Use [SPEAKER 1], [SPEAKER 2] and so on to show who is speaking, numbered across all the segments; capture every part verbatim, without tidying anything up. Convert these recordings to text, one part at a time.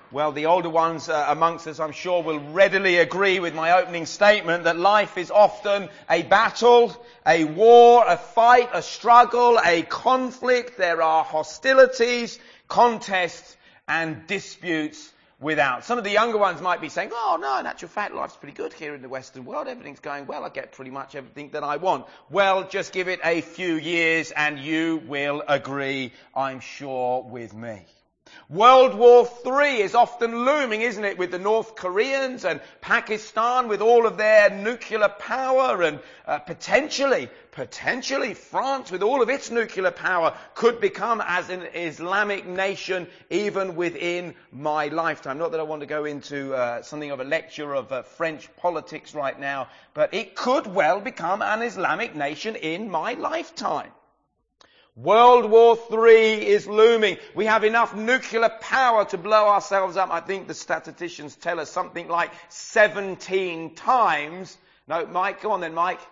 [SPEAKER 1] Well, the older ones uh, amongst us, I'm sure, will readily agree with my opening statement that life is often a battle, a war, a fight, a struggle, a conflict. There are hostilities, contests, and disputes without. Some of the younger ones might be saying, oh, no, in actual fact, life's pretty good here in the Western world. Everything's going well. I get pretty much everything that I want. Well, just give it a few years and you will agree, I'm sure, with me. World War Three is often looming, isn't it, with the North Koreans and Pakistan with all of their nuclear power, and uh, potentially, potentially France with all of its nuclear power could become as an Islamic nation even within my lifetime. Not that I want to go into uh, something of a lecture of uh, French politics right now, but it could well become an Islamic nation in my lifetime. World War Three is looming. We have enough nuclear power to blow ourselves up. I think the statisticians tell us something like seventeen times. No, Mike, go on then, Mike.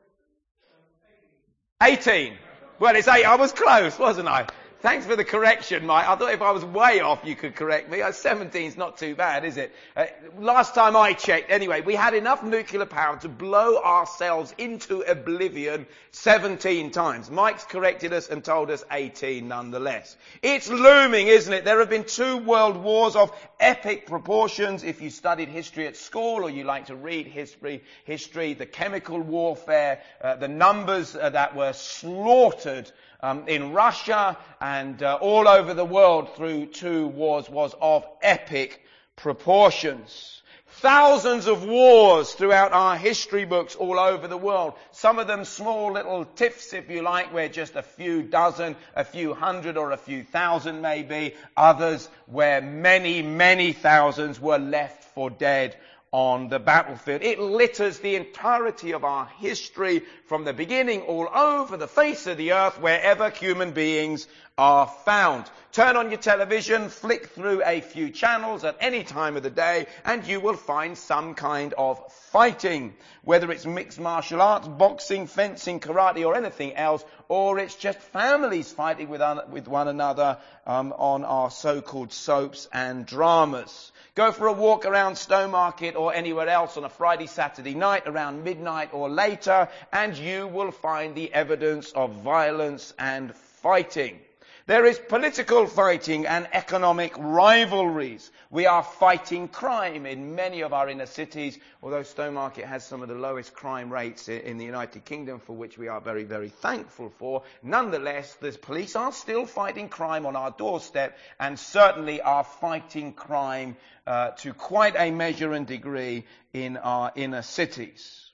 [SPEAKER 1] eighteen. Well, it's eight. I was close, wasn't I? Thanks for the correction, Mike. I thought if I was way off, you could correct me. seventeen's not too bad, is it? Uh, last time I checked, anyway, we had enough nuclear power to blow ourselves into oblivion seventeen times. Mike's corrected us and told us eighteen nonetheless. It's looming, isn't it? There have been two world wars of epic proportions. If you studied history at school or you like to read history, history, the chemical warfare, uh, the numbers uh, that were slaughtered Um, in Russia and uh, all over the world through two wars was of epic proportions. Thousands of wars throughout our history books all over the world. Some of them small little tiffs, if you like, where just a few dozen, a few hundred or a few thousand maybe. Others where many, many thousands were left for dead on the battlefield. It litters the entirety of our history from the beginning all over the face of the earth, wherever human beings are found. Turn on your television, flick through a few channels at any time of the day, and you will find some kind of fighting. Whether it's mixed martial arts, boxing, fencing, karate, or anything else, or it's just families fighting with, un- with one another um, on our so-called soaps and dramas. Go for a walk around Stowmarket or anywhere else on a Friday, Saturday night around midnight or later, and you will find the evidence of violence and fighting. There is political fighting and economic rivalries. We are fighting crime in many of our inner cities, although Stowmarket has some of the lowest crime rates in the United Kingdom, for which we are very, very thankful for. Nonetheless, the police are still fighting crime on our doorstep, and certainly are fighting crime uh, to quite a measure and degree in our inner cities.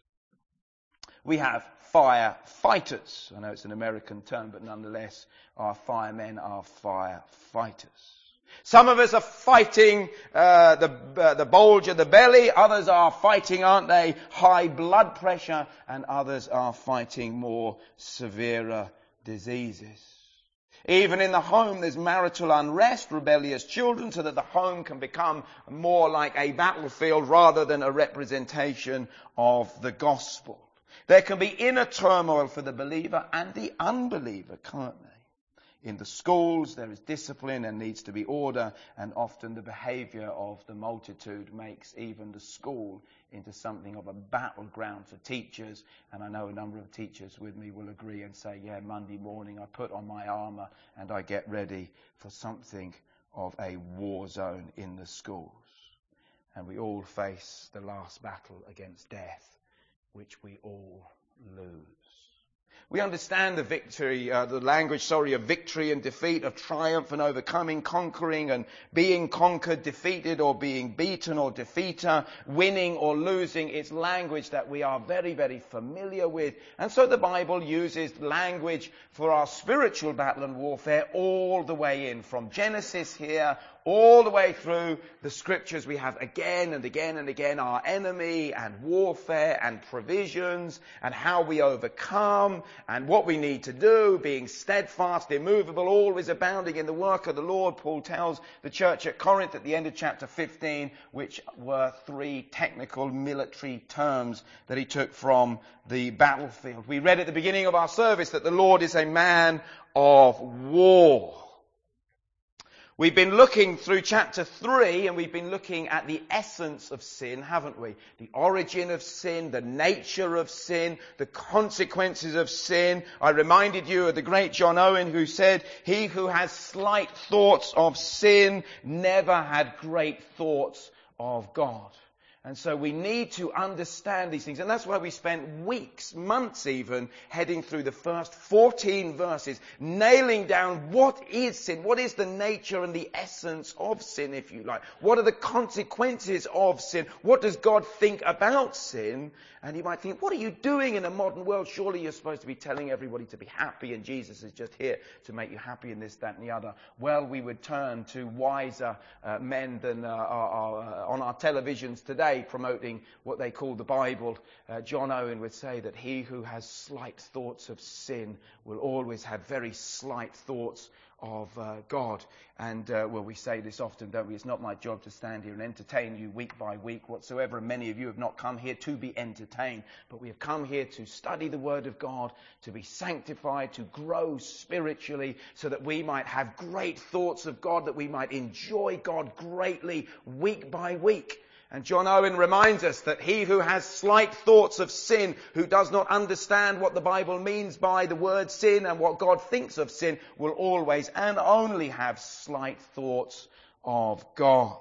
[SPEAKER 1] We have firefighters. I know it's an American term, but nonetheless, our firemen are firefighters. Some of us are fighting uh, the uh, the bulge of the belly. Others are fighting, aren't they, high blood pressure, and others are fighting more severer diseases. Even in the home, there's marital unrest, rebellious children, so that the home can become more like a battlefield rather than a representation of the gospel. There can be inner turmoil for the believer and the unbeliever, can't there? In the schools, there is discipline and needs to be order, and often the behaviour of the multitude makes even the school into something of a battleground for teachers. And I know a number of teachers with me will agree and say, yeah, Monday morning I put on my armour and I get ready for something of a war zone in the schools. And we all face the last battle against death, which we all lose. We understand the victory, uh, the language, sorry, of victory and defeat, of triumph and overcoming, conquering and being conquered, defeated or being beaten or defeater, winning or losing. It's language that we are very, very familiar with. And so the Bible uses language for our spiritual battle and warfare all the way in, from Genesis here all the way through the scriptures. We have again and again and again our enemy and warfare and provisions and how we overcome and what we need to do, being steadfast, immovable, always abounding in the work of the Lord. Paul tells the church at Corinth at the end of chapter fifteen, which were three technical military terms that he took from the battlefield. We read at the beginning of our service that the Lord is a man of war. We've been looking through chapter three, and we've been looking at the essence of sin, haven't we? The origin of sin, the nature of sin, the consequences of sin. I reminded you of the great John Owen, who said, "He who has slight thoughts of sin never had great thoughts of God." And so we need to understand these things. And that's why we spent weeks, months even, heading through the first fourteen verses, nailing down what is sin, what is the nature and the essence of sin, if you like. What are the consequences of sin? What does God think about sin? And you might think, what are you doing in a modern world? Surely you're supposed to be telling everybody to be happy, and Jesus is just here to make you happy in this, that, and the other. Well, we would turn to wiser uh, men than uh, are, are uh, on our televisions today, promoting what they call the Bible. Uh, John Owen would say that he who has slight thoughts of sin will always have very slight thoughts of uh, God. And, uh, well, we say this often, don't we? It's not my job to stand here and entertain you week by week whatsoever. And many of you have not come here to be entertained, but we have come here to study the Word of God, to be sanctified, to grow spiritually, so that we might have great thoughts of God, that we might enjoy God greatly week by week. And John Owen reminds us that he who has slight thoughts of sin, who does not understand what the Bible means by the word sin and what God thinks of sin, will always and only have slight thoughts of God.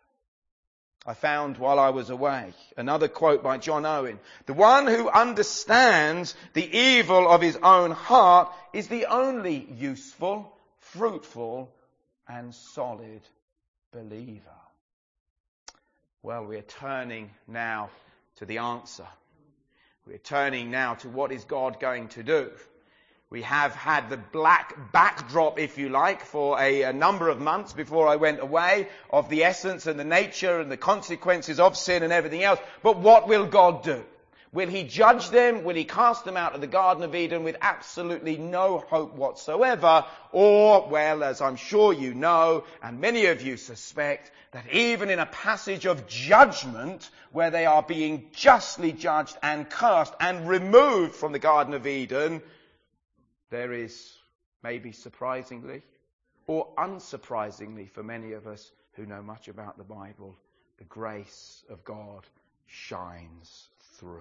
[SPEAKER 1] I found while I was away another quote by John Owen. "The one who understands the evil of his own heart is the only useful, fruitful, and solid believer." Well, we're turning now to the answer. We're turning now to what is God going to do. We have had the black backdrop, if you like, for a, a number of months before I went away, of the essence and the nature and the consequences of sin and everything else. But what will God do? Will he judge them? Will he cast them out of the Garden of Eden with absolutely no hope whatsoever? Or, well, as I'm sure you know, and many of you suspect, that even in a passage of judgment, where they are being justly judged and cursed and removed from the Garden of Eden, there is, maybe surprisingly, or unsurprisingly for many of us who know much about the Bible, the grace of God shines through.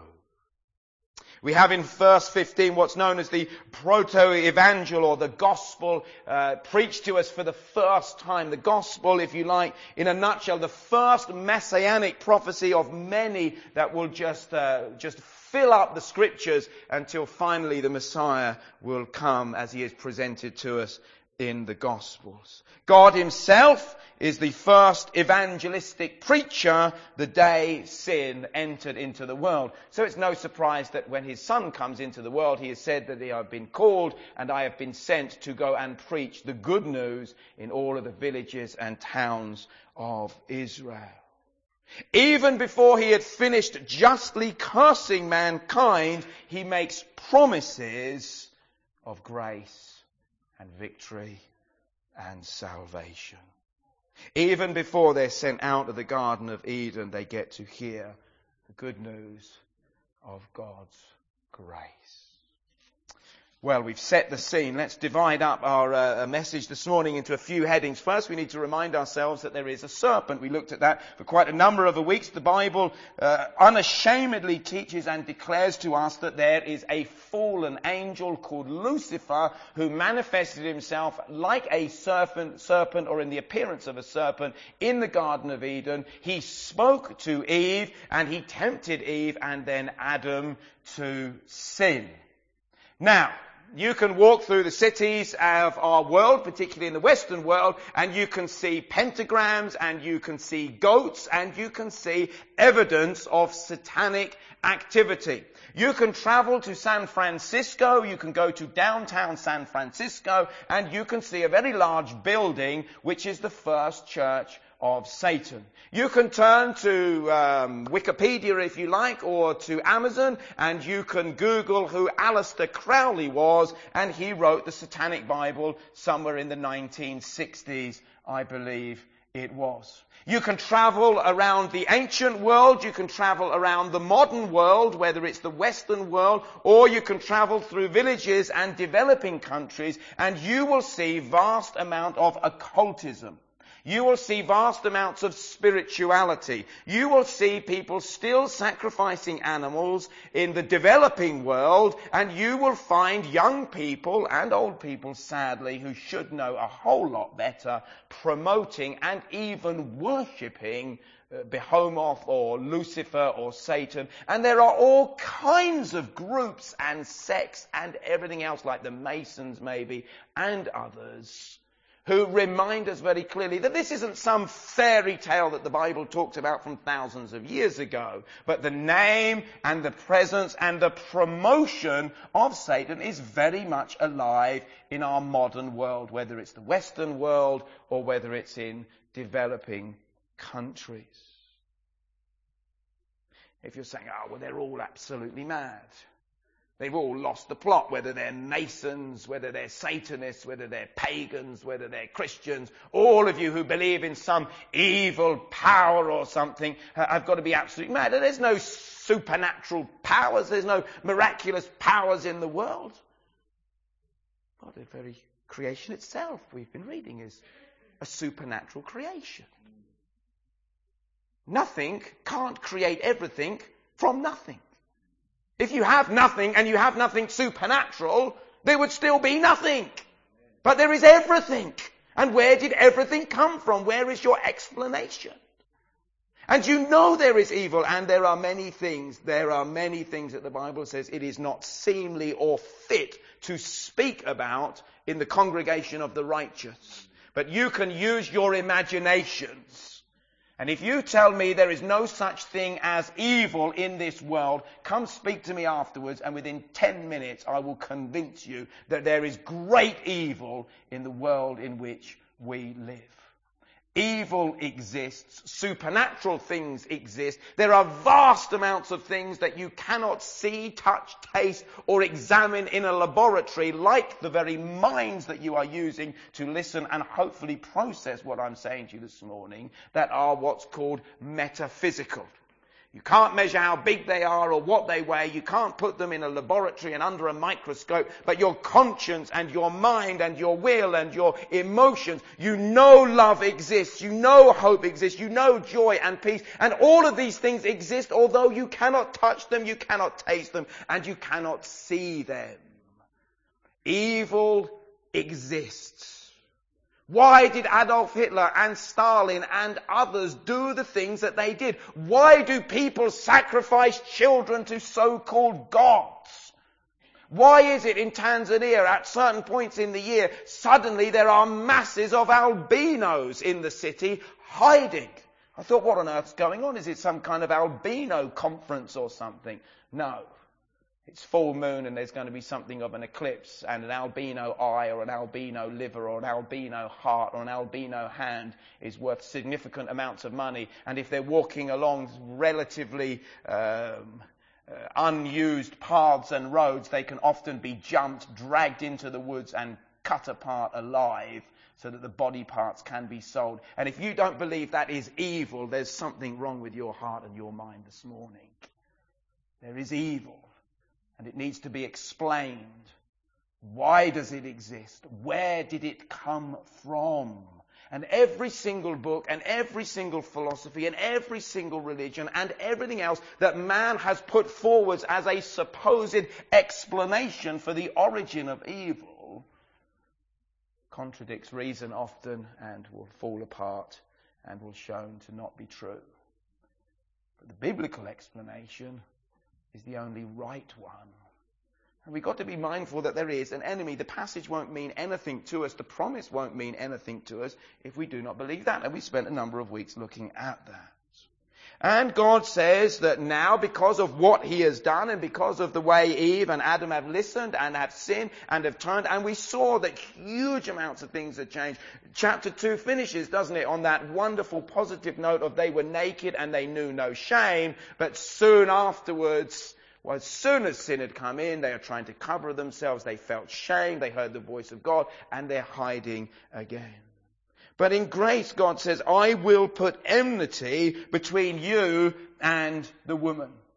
[SPEAKER 1] We have in verse fifteen what's known as the proto-evangel, or the gospel, uh, preached to us for the first time. The gospel, if you like, in a nutshell, the first messianic prophecy of many that will just, uh, just fill up the scriptures until finally the Messiah will come as he is presented to us in the Gospels. God himself is the first evangelistic preacher the day sin entered into the world. So it's no surprise that when his son comes into the world, he has said that I have been called and I have been sent to go and preach the good news in all of the villages and towns of Israel. Even before he had finished justly cursing mankind, he makes promises of grace and victory and salvation. Even before they're sent out of the Garden of Eden, they get to hear the good news of God's grace. Well, we've set the scene. Let's divide up our uh, message this morning into a few headings. First, we need to remind ourselves that there is a serpent. We looked at that for quite a number of weeks. The Bible uh, unashamedly teaches and declares to us that there is a fallen angel called Lucifer who manifested himself like a serpent, serpent or in the appearance of a serpent in the Garden of Eden. He spoke to Eve and he tempted Eve and then Adam to sin. Now, you can walk through the cities of our world, particularly in the Western world, and you can see pentagrams, and you can see goats, and you can see evidence of satanic activity. You can travel to San Francisco, you can go to downtown San Francisco, and you can see a very large building, which is the first church of Satan. You can turn to um, Wikipedia, if you like, or to Amazon, and you can Google who Aleister Crowley was, and he wrote the Satanic Bible somewhere in the nineteen sixties, I believe it was. You can travel around the ancient world, you can travel around the modern world, whether it's the Western world, or you can travel through villages and developing countries, and you will see vast amount of occultism. You will see vast amounts of spirituality. You will see people still sacrificing animals in the developing world, and you will find young people and old people, sadly, who should know a whole lot better, promoting and even worshipping Behemoth or Lucifer or Satan. And there are all kinds of groups and sects and everything else, like the Masons maybe, and others, who remind us very clearly that this isn't some fairy tale that the Bible talked about from thousands of years ago, but the name and the presence and the promotion of Satan is very much alive in our modern world, whether it's the Western world or whether it's in developing countries. If you're saying, oh, well, they're all absolutely mad. They've all lost the plot, whether they're Masons, whether they're Satanists, whether they're pagans, whether they're Christians. All of you who believe in some evil power or something have got to be absolutely mad. And there's no supernatural powers. There's no miraculous powers in the world. God, the very creation itself, we've been reading, is a supernatural creation. Nothing can't create everything from nothing. If you have nothing and you have nothing supernatural, there would still be nothing. But there is everything. And where did everything come from? Where is your explanation? And you know there is evil, and there are many things, there are many things that the Bible says it is not seemly or fit to speak about in the congregation of the righteous. But you can use your imaginations. And if you tell me there is no such thing as evil in this world, come speak to me afterwards, and within ten minutes I will convince you that there is great evil in the world in which we live. Evil exists. Supernatural things exist. There are vast amounts of things that you cannot see, touch, taste, or examine in a laboratory, like the very minds that you are using to listen and hopefully process what I'm saying to you this morning, that are what's called metaphysical. You can't measure how big they are or what they weigh. You can't put them in a laboratory and under a microscope. But your conscience and your mind and your will and your emotions, you know love exists. You know hope exists. You know joy and peace. And all of these things exist, although you cannot touch them, you cannot taste them, and you cannot see them. Evil exists. Why did Adolf Hitler and Stalin and others do the things that they did? Why do people sacrifice children to so-called gods? Why is it in Tanzania at certain points in the year, suddenly there are masses of albinos in the city hiding? I thought, what on earth's going on? Is it some kind of albino conference or something? No. It's full moon and there's going to be something of an eclipse, and an albino eye or an albino liver or an albino heart or an albino hand is worth significant amounts of money. And if they're walking along relatively um, uh, unused paths and roads, they can often be jumped, dragged into the woods and cut apart alive so that the body parts can be sold. And if you don't believe that is evil, there's something wrong with your heart and your mind this morning. There is evil. And it needs to be explained. Why does it exist? Where did it come from? And every single book and every single philosophy and every single religion and everything else that man has put forward as a supposed explanation for the origin of evil contradicts reason often and will fall apart and will shown to not be true. But the biblical explanation is the only right one. And we've got to be mindful that there is an enemy. The passage won't mean anything to us. The promise won't mean anything to us if we do not believe that. And we spent a number of weeks looking at that. And God says that now, because of what he has done and because of the way Eve and Adam have listened and have sinned and have turned, and we saw that huge amounts of things have changed. Chapter two finishes, doesn't it, on that wonderful positive note of they were naked and they knew no shame, but soon afterwards, well, as soon as sin had come in, they are trying to cover themselves, they felt shame, they heard the voice of God, and they're hiding again. But in grace, God says, I will put enmity between you and the woman.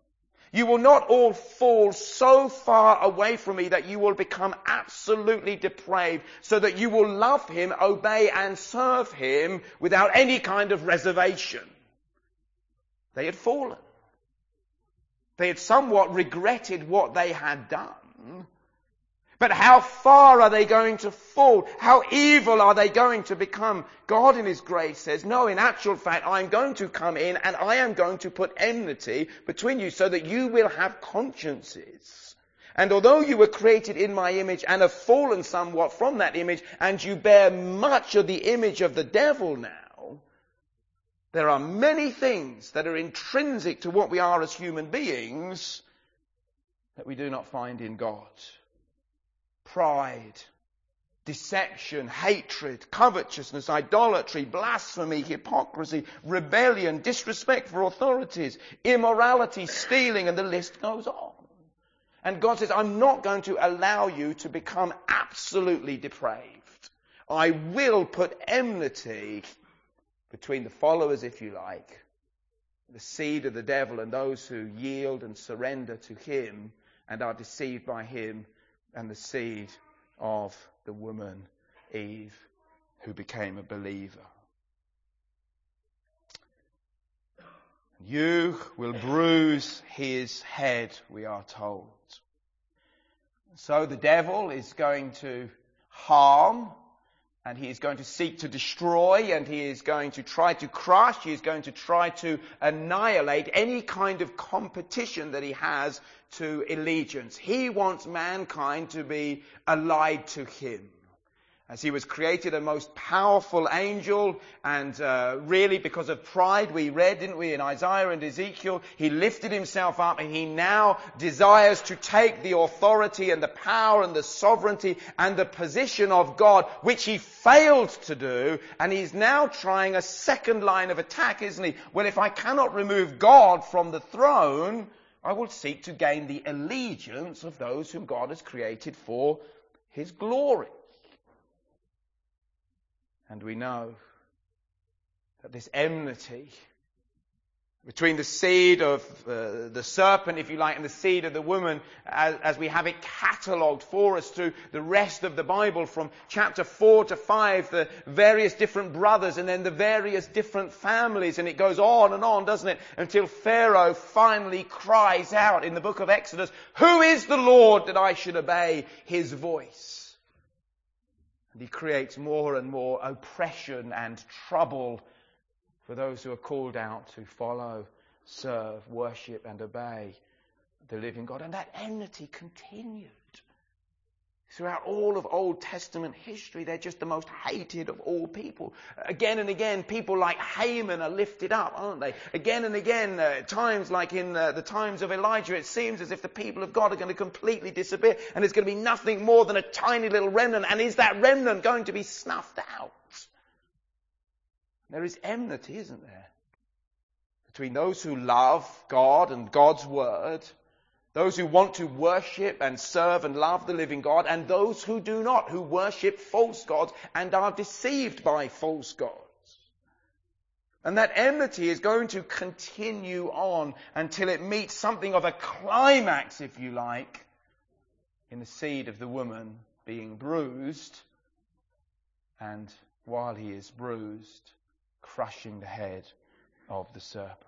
[SPEAKER 1] You will not all fall so far away from me that you will become absolutely depraved, so that you will love him, obey and serve him without any kind of reservation. They had fallen. They had somewhat regretted what they had done. But how far are they going to fall? How evil are they going to become? God in his grace says, no, in actual fact, I'm going to come in and I am going to put enmity between you so that you will have consciences. And although you were created in my image and have fallen somewhat from that image, and you bear much of the image of the devil now, there are many things that are intrinsic to what we are as human beings that we do not find in God. Pride, deception, hatred, covetousness, idolatry, blasphemy, hypocrisy, rebellion, disrespect for authorities, immorality, stealing, and the list goes on. And God says, I'm not going to allow you to become absolutely depraved. I will put enmity between the followers, if you like, the seed of the devil and those who yield and surrender to him and are deceived by him, and the seed of the woman, Eve, who became a believer. You will bruise his head, we are told. So the devil is going to harm, and he is going to seek to destroy, and he is going to try to crush, he is going to try to annihilate any kind of competition that he has to allegiance. He wants mankind to be allied to him. As he was created a most powerful angel, and uh, really because of pride, we read, didn't we, in Isaiah and Ezekiel, he lifted himself up and he now desires to take the authority and the power and the sovereignty and the position of God, which he failed to do, and he's now trying a second line of attack, isn't he? Well, if I cannot remove God from the throne, I will seek to gain the allegiance of those whom God has created for his glory. And we know that this enmity between the seed of uh, the serpent, if you like, and the seed of the woman, as, as we have it catalogued for us through the rest of the Bible, from chapter four to five, the various different brothers and then the various different families, and it goes on and on, doesn't it, until Pharaoh finally cries out in the book of Exodus, "Who is the Lord that I should obey his voice?" And he creates more and more oppression and trouble for those who are called out to follow, serve, worship and obey the living God. And that enmity continued throughout all of Old Testament history. They're just the most hated of all people. Again and again, people like Haman are lifted up, aren't they? Again and again, uh, times like in uh, the times of Elijah, it seems as if the people of God are going to completely disappear and there's going to be nothing more than a tiny little remnant. And is that remnant going to be snuffed out? There is enmity, isn't there, between those who love God and God's word, those who want to worship and serve and love the living God, and those who do not, who worship false gods and are deceived by false gods. And that enmity is going to continue on until it meets something of a climax, if you like, in the seed of the woman being bruised, and while he is bruised, crushing the head of the serpent.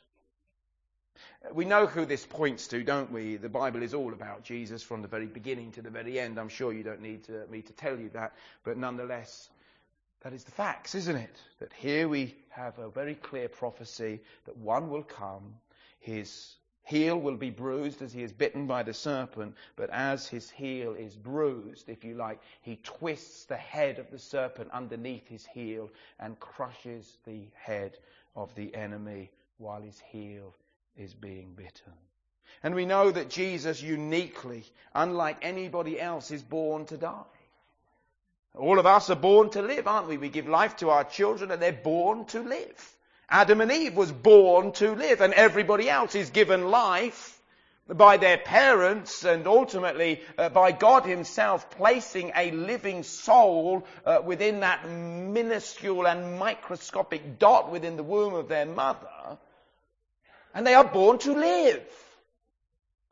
[SPEAKER 1] We know who this points to, don't we? The Bible is all about Jesus from the very beginning to the very end. I'm sure you don't need to, me to tell you that, but nonetheless, that is the facts, isn't it? That here we have a very clear prophecy that one will come, his heel will be bruised as he is bitten by the serpent, but as his heel is bruised, if you like, he twists the head of the serpent underneath his heel and crushes the head of the enemy while his heel is being bitten. And we know that Jesus uniquely, unlike anybody else, is born to die. All of us are born to live, aren't we? We give life to our children and they're born to live. Adam and Eve was born to live, and everybody else is given life by their parents and ultimately uh, by God himself placing a living soul uh, within that minuscule and microscopic dot within the womb of their mother. And they are born to live.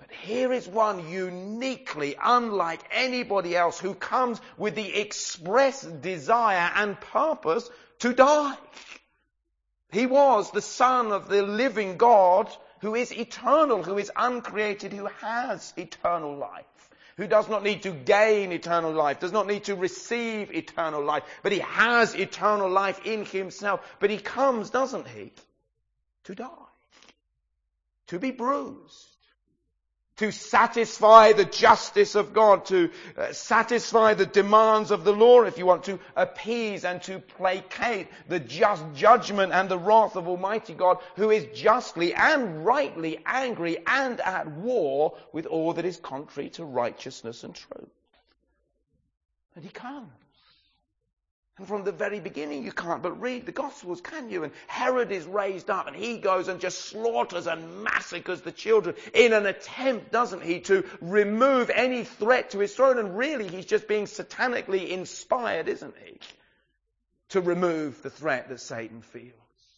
[SPEAKER 1] But here is one uniquely unlike anybody else who comes with the express desire and purpose to die. He was the Son of the living God who is eternal, who is uncreated, who has eternal life, who does not need to gain eternal life, does not need to receive eternal life, but he has eternal life in himself. But he comes, doesn't he, to die, to be bruised, to satisfy the justice of God, to uh, satisfy the demands of the law, if you want, to appease and to placate the just judgment and the wrath of Almighty God, who is justly and rightly angry and at war with all that is contrary to righteousness and truth. And he comes. And from the very beginning you can't but read the Gospels, can you? And Herod is raised up and he goes and just slaughters and massacres the children in an attempt, doesn't he, to remove any threat to his throne. And really he's just being satanically inspired, isn't he, to remove the threat that Satan feels.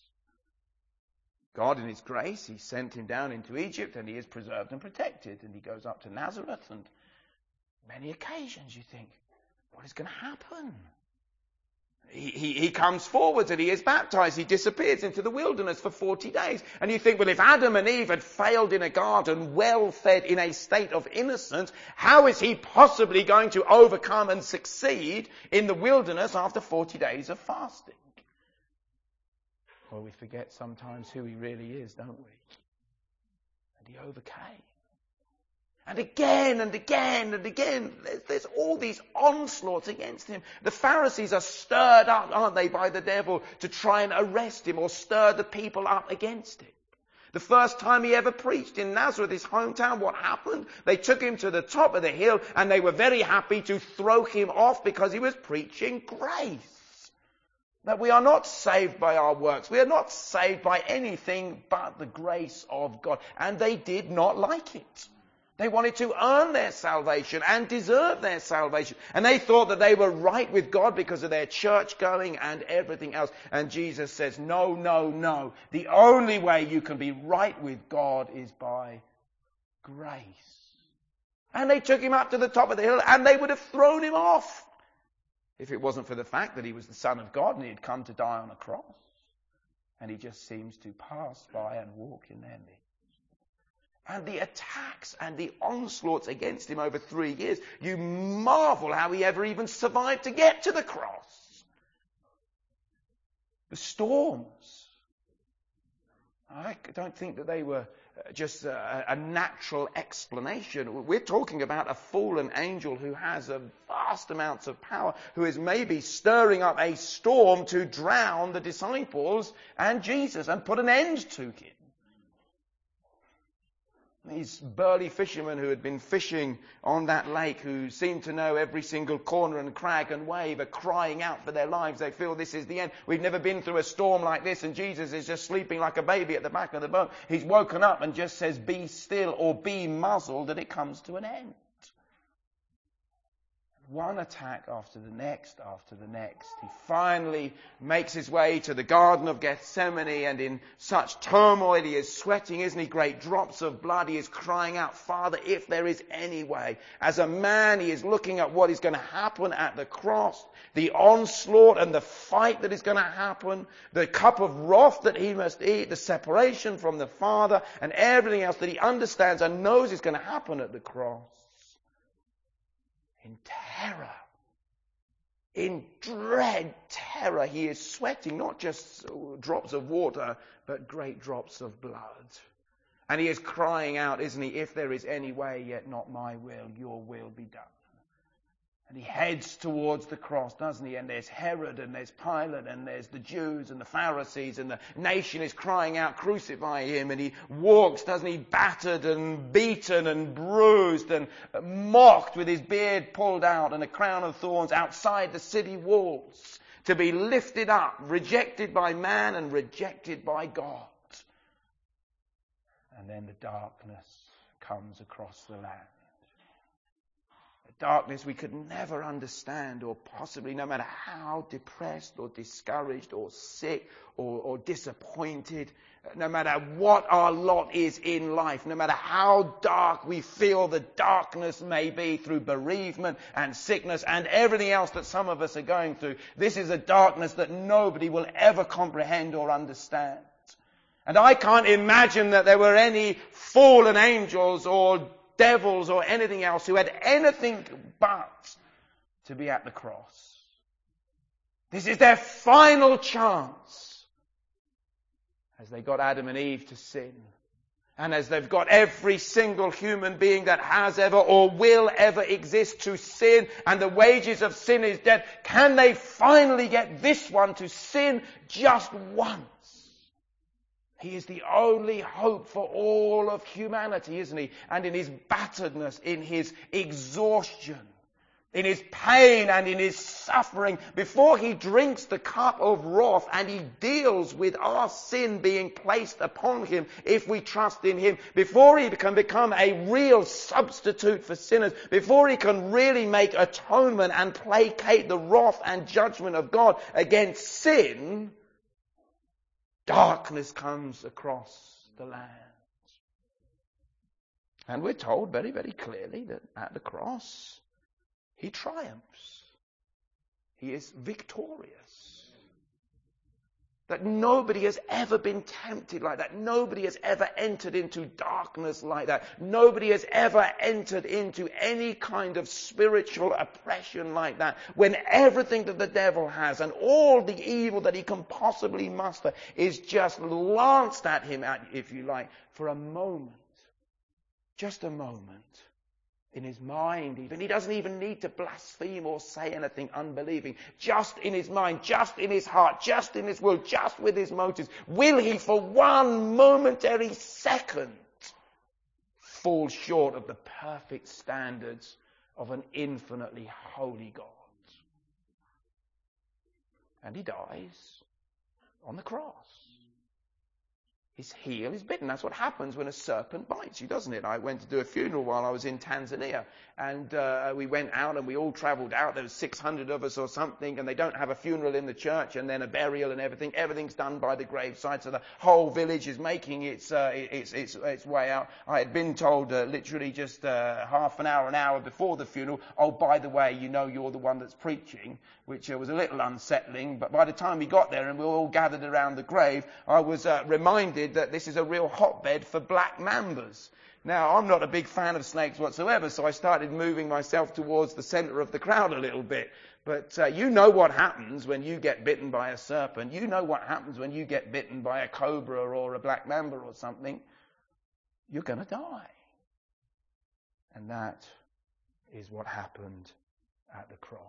[SPEAKER 1] God in his grace, he sent him down into Egypt and he is preserved and protected. And he goes up to Nazareth, and many occasions you think, what is going to happen? He, he, he comes forwards and he is baptized. He disappears into the wilderness for forty days. And you think, well, if Adam and Eve had failed in a garden, well fed in a state of innocence, how is he possibly going to overcome and succeed in the wilderness after forty days of fasting? Well, we forget sometimes who he really is, don't we? And he overcame. And again and again and again, there's, there's all these onslaughts against him. The Pharisees are stirred up, aren't they, by the devil to try and arrest him or stir the people up against him. The first time he ever preached in Nazareth, his hometown, what happened? They took him to the top of the hill and they were very happy to throw him off because he was preaching grace. That we are not saved by our works. We are not saved by anything but the grace of God. And they did not like it. They wanted to earn their salvation and deserve their salvation. And they thought that they were right with God because of their church going and everything else. And Jesus says, no, no, no. The only way you can be right with God is by grace. And they took him up to the top of the hill and they would have thrown him off if it wasn't for the fact that he was the Son of God and he had come to die on a cross. And he just seems to pass by and walk in their midst. And the attacks and the onslaughts against him over three years, you marvel how he ever even survived to get to the cross. The storms. I don't think that they were just a, a natural explanation. We're talking about a fallen angel who has a vast amounts of power, who is maybe stirring up a storm to drown the disciples and Jesus and put an end to him. These burly fishermen who had been fishing on that lake, who seemed to know every single corner and crag and wave, are crying out for their lives. They feel this is the end. We've never been through a storm like this, and Jesus is just sleeping like a baby at the back of the boat. He's woken up and just says, be still or be muzzled, and it comes to an end. One attack after the next, after the next. He finally makes his way to the Garden of Gethsemane, and in such turmoil he is sweating, isn't he? Great drops of blood. He is crying out, Father, if there is any way. As a man, he is looking at what is going to happen at the cross, the onslaught and the fight that is going to happen, the cup of wrath that he must eat, the separation from the Father, and everything else that he understands and knows is going to happen at the cross. In terror, in dread terror, he is sweating not just drops of water, but great drops of blood. And he is crying out, isn't he, if there is any way, yet not my will, your will be done. And he heads towards the cross, doesn't he? And there's Herod and there's Pilate and there's the Jews and the Pharisees, and the nation is crying out, crucify him. And he walks, doesn't he, battered and beaten and bruised and mocked with his beard pulled out and a crown of thorns outside the city walls to be lifted up, rejected by man and rejected by God. And then the darkness comes across the land. Darkness we could never understand, or possibly, no matter how depressed or discouraged or sick or, or disappointed, no matter what our lot is in life, no matter how dark we feel the darkness may be through bereavement and sickness and everything else that some of us are going through, this is a darkness that nobody will ever comprehend or understand. And I can't imagine that there were any fallen angels or devils or anything else who had anything but to be at the cross. This is their final chance as they got Adam and Eve to sin. And as they've got every single human being that has ever or will ever exist to sin, and the wages of sin is death, can they finally get this one to sin just once? He is the only hope for all of humanity, isn't he? And in his batteredness, in his exhaustion, in his pain and in his suffering, before he drinks the cup of wrath and he deals with our sin being placed upon him if we trust in him, before he can become a real substitute for sinners, before he can really make atonement and placate the wrath and judgment of God against sin, darkness comes across the land. And we're told very, very clearly that at the cross, he triumphs. He is victorious. That nobody has ever been tempted like that. Nobody has ever entered into darkness like that. Nobody has ever entered into any kind of spiritual oppression like that. When everything that the devil has and all the evil that he can possibly muster is just lanced at him, if you like, for a moment. Just a moment. In his mind even. He doesn't even need to blaspheme or say anything unbelieving. Just in his mind, just in his heart, just in his will, just with his motives, will he for one momentary second fall short of the perfect standards of an infinitely holy God. And he dies on the cross. His heel is bitten. That's what happens when a serpent bites you, doesn't it? I went to do a funeral while I was in Tanzania, and uh, we went out and we all travelled out. There was six hundred of us or something, and they don't have a funeral in the church and then a burial and everything. Everything's done by the graveside, so the whole village is making its uh, its, its its way out. I had been told uh, literally just uh, half an hour, an hour before the funeral, oh, by the way, you know you're the one that's preaching, which uh, was a little unsettling. But by the time we got there and we were all gathered around the grave, I was uh, reminded that this is a real hotbed for black mambas. Now, I'm not a big fan of snakes whatsoever, so I started moving myself towards the centre of the crowd a little bit. But uh, you know what happens when you get bitten by a serpent. You know what happens when you get bitten by a cobra or a black mamba or something. You're going to die. And that is what happened at the cross.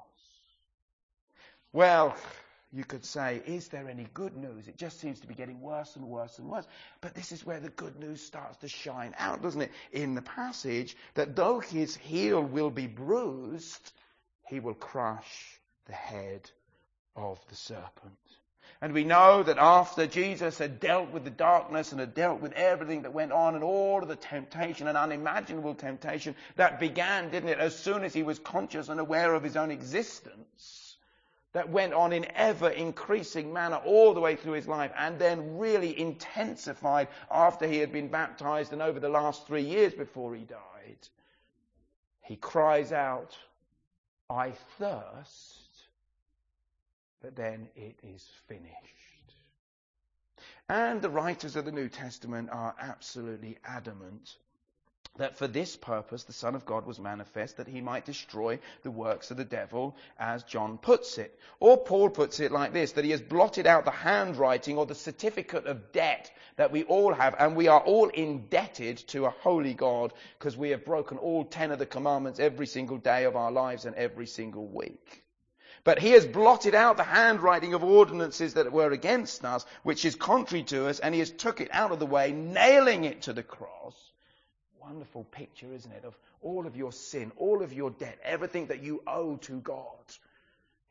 [SPEAKER 1] Well, you could say, is there any good news? It just seems to be getting worse and worse and worse. But this is where the good news starts to shine out, doesn't it? In the passage, that though his heel will be bruised, he will crush the head of the serpent. And we know that after Jesus had dealt with the darkness and had dealt with everything that went on and all of the temptation and unimaginable temptation that began, didn't it, as soon as he was conscious and aware of his own existence, that went on in ever-increasing manner all the way through his life, and then really intensified after he had been baptized and over the last three years before he died. He cries out, I thirst, but then it is finished. And the writers of the New Testament are absolutely adamant that for this purpose the Son of God was manifest, that he might destroy the works of the devil, as John puts it. Or Paul puts it like this, that he has blotted out the handwriting or the certificate of debt that we all have, and we are all indebted to a holy God because we have broken all ten of the commandments every single day of our lives and every single week. But he has blotted out the handwriting of ordinances that were against us, which is contrary to us, and he has took it out of the way, nailing it to the cross. Wonderful picture, isn't it, of all of your sin, all of your debt, everything that you owe to God.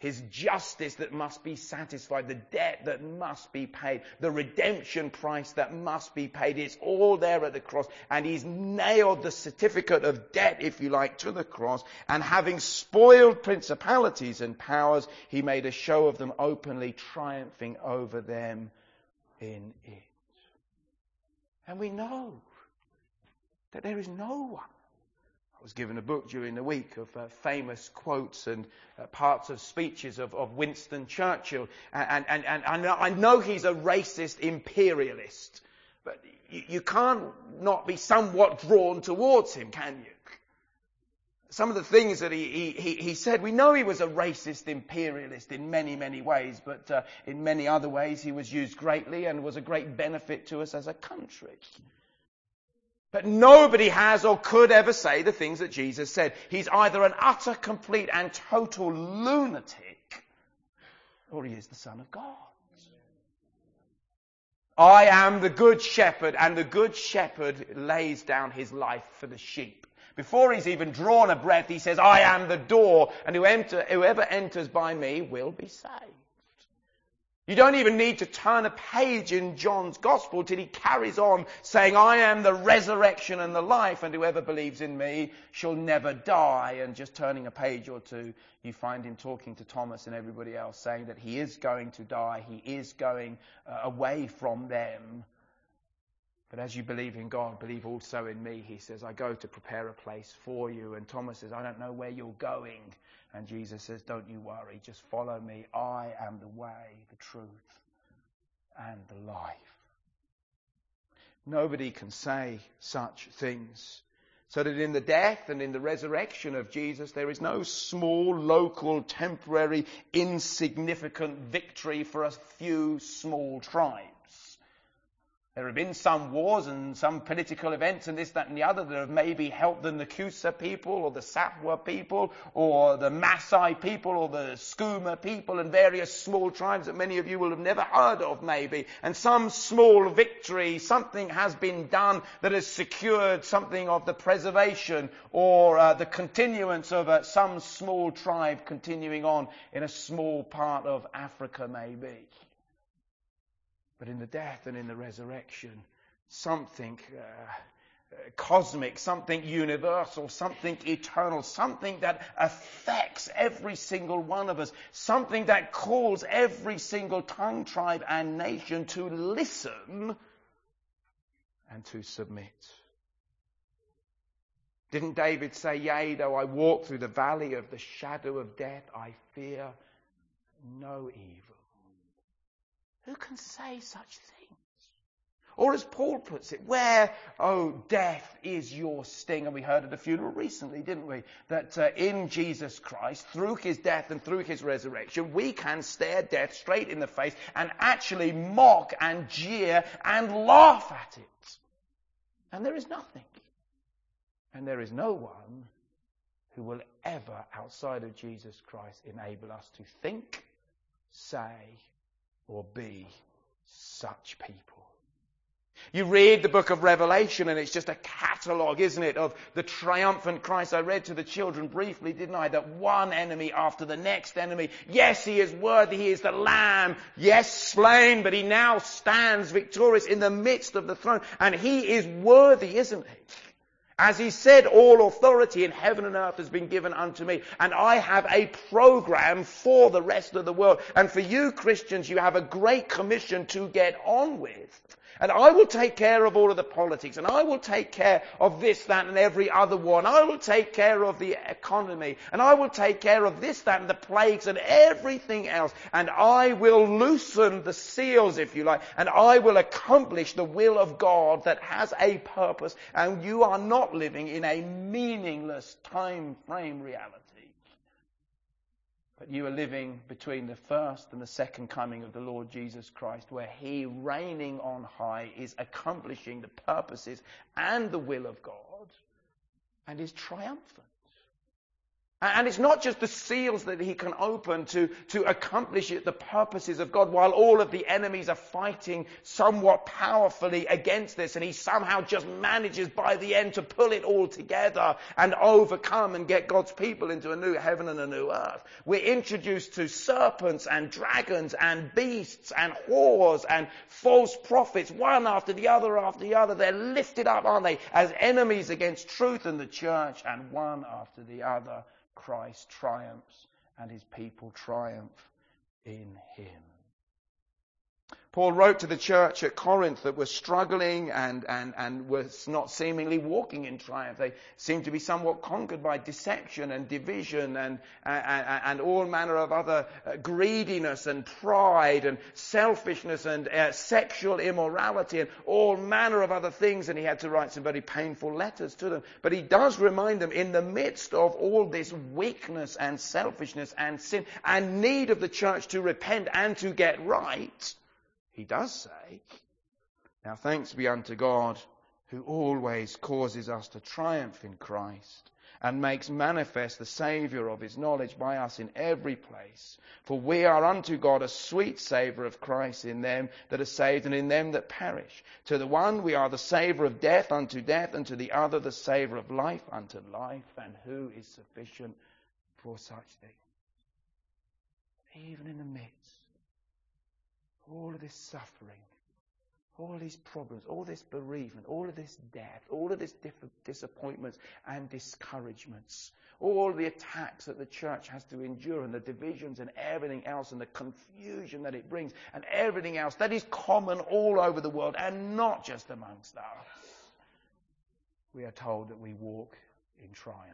[SPEAKER 1] His justice that must be satisfied, the debt that must be paid, the redemption price that must be paid. It's all there at the cross. And he's nailed the certificate of debt, if you like, to the cross. And having spoiled principalities and powers, he made a show of them openly, triumphing over them in it. And we know that there is no one. I was given a book during the week of uh, famous quotes and uh, parts of speeches of, of Winston Churchill. And, and, and, and I know he's a racist imperialist, but you, you can't not be somewhat drawn towards him, can you? Some of the things that he, he, he said, we know he was a racist imperialist in many, many ways, but uh, in many other ways he was used greatly and was a great benefit to us as a country. But nobody has or could ever say the things that Jesus said. He's either an utter, complete and total lunatic, or he is the Son of God. I am the good shepherd, and the good shepherd lays down his life for the sheep. Before he's even drawn a breath, he says, I am the door, and whoever enters by me will be saved. You don't even need to turn a page in John's Gospel till he carries on saying, I am the resurrection and the life, and whoever believes in me shall never die. And just turning a page or two, you find him talking to Thomas and everybody else, saying that he is going to die, he is going uh, away from them. But as you believe in God, believe also in me, he says, I go to prepare a place for you. And Thomas says, I don't know where you're going. And Jesus says, don't you worry, just follow me. I am the way, the truth, and the life. Nobody can say such things. So that in the death and in the resurrection of Jesus, there is no small, local, temporary, insignificant victory for a few small tribes. There have been some wars and some political events and this, that and the other that have maybe helped the Nakusa people or the Sapwa people or the Maasai people or the Skooma people and various small tribes that many of you will have never heard of maybe. And some small victory, something has been done that has secured something of the preservation or uh, the continuance of uh, some small tribe continuing on in a small part of Africa maybe. But in the death and in the resurrection, something uh, uh, cosmic, something universal, something eternal, something that affects every single one of us, something that calls every single tongue, tribe and nation to listen and to submit. Didn't David say, yea, though I walk through the valley of the shadow of death, I fear no evil. Who can say such things? Or as Paul puts it, where, oh, death is your sting. And we heard at a funeral recently, didn't we? That uh, in Jesus Christ, through his death and through his resurrection, we can stare death straight in the face and actually mock and jeer and laugh at it. And there is nothing. And there is no one who will ever, outside of Jesus Christ, enable us to think, say, or be such people. You read the book of Revelation and it's just a catalogue, isn't it, of the triumphant Christ. I read to the children briefly, didn't I, that one enemy after the next enemy. Yes, he is worthy, he is the Lamb. Yes, slain, but he now stands victorious in the midst of the throne. And he is worthy, isn't he? As he said, all authority in heaven and earth has been given unto me. And I have a program for the rest of the world. And for you Christians, you have a great commission to get on with. And I will take care of all of the politics. And I will take care of this, that and every other one. I will take care of the economy. And I will take care of this, that and the plagues and everything else. And I will loosen the seals, if you like. And I will accomplish the will of God that has a purpose. And you are not living in a meaningless time frame reality. But you are living between the first and the second coming of the Lord Jesus Christ, where he, reigning on high, is accomplishing the purposes and the will of God and is triumphant. And it's not just the seals that he can open to, to accomplish it, the purposes of God, while all of the enemies are fighting somewhat powerfully against this, and he somehow just manages by the end to pull it all together and overcome and get God's people into a new heaven and a new earth. We're introduced to serpents and dragons and beasts and whores and false prophets, one after the other after the other. They're lifted up, aren't they, as enemies against truth and the church, and one after the other. Christ triumphs and his people triumph in him. Paul wrote to the church at Corinth that were struggling and, and, and were not seemingly walking in triumph. They seemed to be somewhat conquered by deception and division and, and, and all manner of other uh, greediness and pride and selfishness and uh, sexual immorality and all manner of other things. And he had to write some very painful letters to them. But he does remind them, in the midst of all this weakness and selfishness and sin and need of the church to repent and to get right, he does say, now thanks be unto God, who always causes us to triumph in Christ and makes manifest the Saviour of his knowledge by us in every place. For we are unto God a sweet savour of Christ in them that are saved and in them that perish. To the one we are the savour of death unto death, and to the other the savour of life unto life. And who is sufficient for such things? Even in the midst all of this suffering, all these problems, all this bereavement, all of this death, all of this diff- disappointments and discouragements, all the attacks that the church has to endure and the divisions and everything else and the confusion that it brings and everything else that is common all over the world and not just amongst us, we are told that we walk in triumph.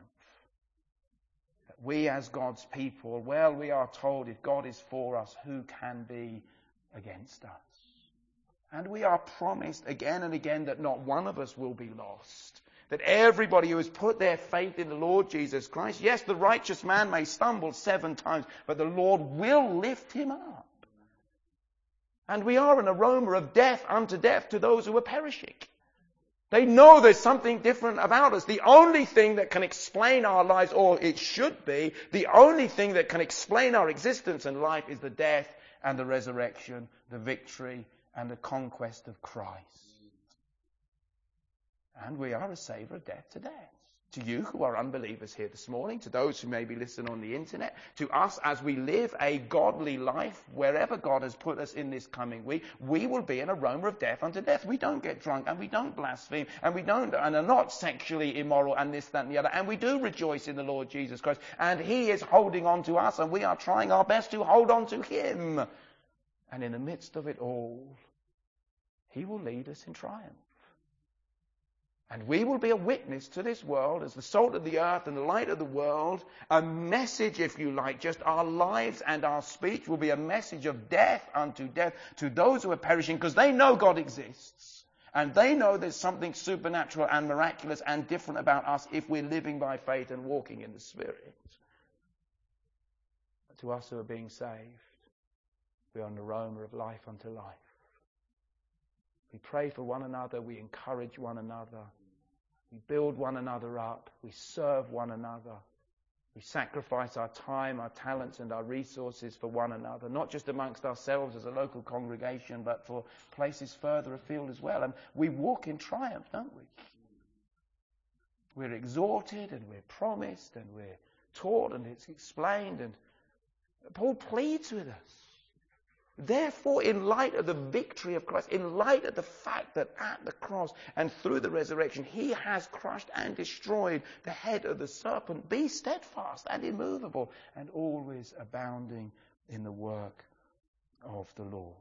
[SPEAKER 1] That we as God's people, well, we are told if God is for us, who can be against us? And we are promised again and again that not one of us will be lost. That everybody who has put their faith in the Lord Jesus Christ, yes, the righteous man may stumble seven times, but the Lord will lift him up. And we are an aroma of death unto death to those who are perishing. They know there's something different about us. The only thing that can explain our lives, or it should be, the only thing that can explain our existence and life is the death and the resurrection, the victory and the conquest of Christ. And we are a savour of death to death. To you who are unbelievers here this morning, to those who maybe listen on the internet, to us as we live a godly life wherever God has put us in this coming week, we will be an aroma of death unto death. We don't get drunk and we don't blaspheme and we don't and are not sexually immoral and this, that and the other. And we do rejoice in the Lord Jesus Christ. And he is holding on to us and we are trying our best to hold on to him. And in the midst of it all, he will lead us in triumph. And we will be a witness to this world as the salt of the earth and the light of the world. A message, if you like, just our lives and our speech will be a message of death unto death to those who are perishing, because they know God exists. And they know there's something supernatural and miraculous and different about us if we're living by faith and walking in the Spirit. But to us who are being saved, we are an aroma of life unto life. We pray for one another. We encourage one another. We build one another up. We serve one another. We sacrifice our time, our talents and our resources for one another, not just amongst ourselves as a local congregation, but for places further afield as well. And we walk in triumph, don't we? We're exhorted and we're promised and we're taught and it's explained. And Paul pleads with us. Therefore, in light of the victory of Christ, in light of the fact that at the cross and through the resurrection, he has crushed and destroyed the head of the serpent, be steadfast and immovable and always abounding in the work of the Lord.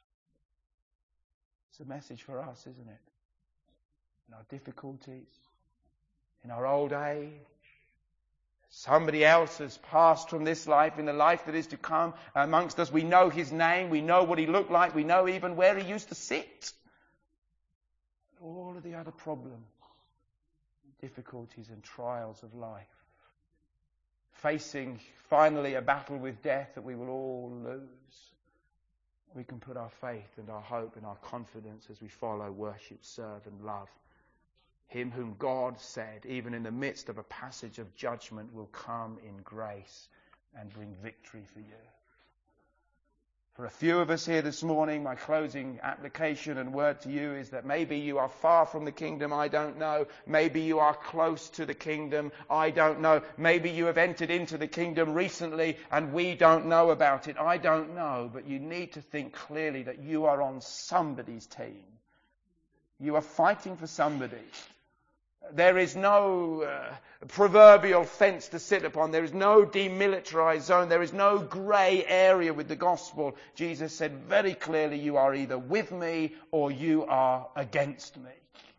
[SPEAKER 1] It's a message for us, isn't it? In our difficulties, in our old age, somebody else has passed from this life in the life that is to come amongst us. We know his name. We know what he looked like. We know even where he used to sit. All of the other problems, difficulties and trials of life. Facing finally a battle with death that we will all lose. We can put our faith and our hope and our confidence as we follow, worship, serve and love Him whom God said, even in the midst of a passage of judgment, will come in grace and bring victory for you. For a few of us here this morning, my closing application and word to you is that maybe you are far from the kingdom, I don't know. Maybe you are close to the kingdom, I don't know. Maybe you have entered into the kingdom recently and we don't know about it, I don't know. But you need to think clearly that you are on somebody's team. You are fighting for somebody. There is no uh, proverbial fence to sit upon. There is no demilitarized zone. There is no grey area with the gospel. Jesus said very clearly, you are either with me or you are against me.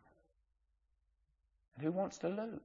[SPEAKER 1] And who wants to lose?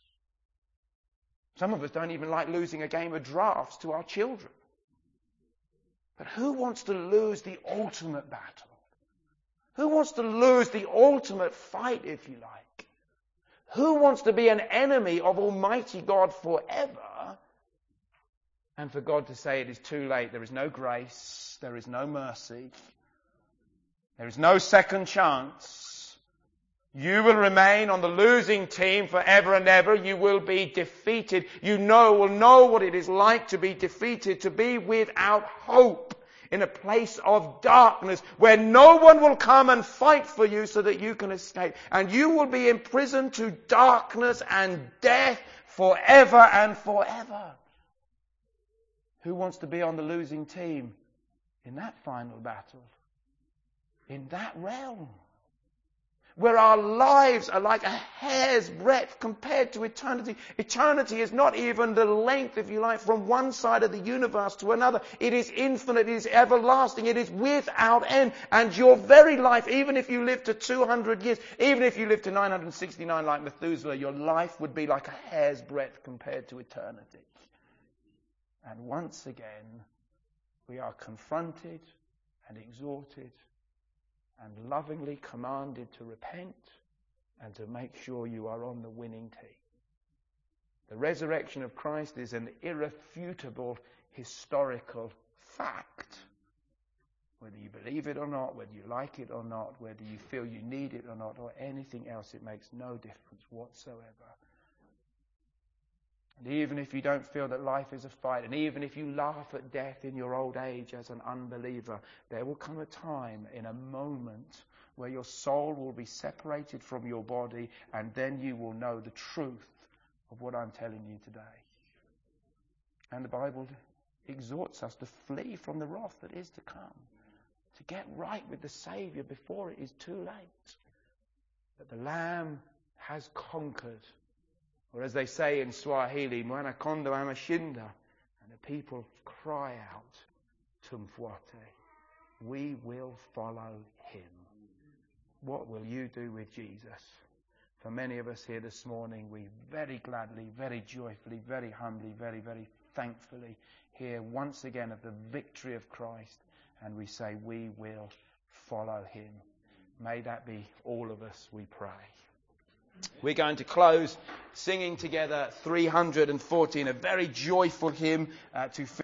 [SPEAKER 1] Some of us don't even like losing a game of drafts to our children. But who wants to lose the ultimate battle? Who wants to lose the ultimate fight, if you like? Who wants to be an enemy of Almighty God forever? And for God to say it is too late. There is no grace. There is no mercy. There is no second chance. You will remain on the losing team forever and ever. You will be defeated. You know, will know what it is like to be defeated, to be without hope. In a place of darkness where no one will come and fight for you so that you can escape. And you will be imprisoned to darkness and death forever and forever. Who wants to be on the losing team in that final battle? In that realm? Where our lives are like a hair's breadth compared to eternity. Eternity is not even the length, if you like, from one side of the universe to another. It is infinite, it is everlasting, it is without end. And your very life, even if you live to two hundred years, even if you live to nine hundred sixty-nine like Methuselah, your life would be like a hair's breadth compared to eternity. And once again, we are confronted and exhorted and lovingly commanded to repent and to make sure you are on the winning team. The resurrection of Christ is an irrefutable historical fact. Whether you believe it or not, whether you like it or not, whether you feel you need it or not, or anything else, it makes no difference whatsoever. And even if you don't feel that life is a fight, and even if you laugh at death in your old age as an unbeliever, there will come a time, in a moment, where your soul will be separated from your body, and then you will know the truth of what I'm telling you today. And the Bible exhorts us to flee from the wrath that is to come, to get right with the Saviour before it is too late. That the Lamb has conquered. Or as they say in Swahili, Mwana Kondo Amashinda, and the people cry out, Tumfuate. We will follow him. What will you do with Jesus? For many of us here this morning, we very gladly, very joyfully, very humbly, very, very thankfully hear once again of the victory of Christ, and we say we will follow him. May that be all of us, we pray. We're going to close singing together three hundred fourteen, a very joyful hymn uh, to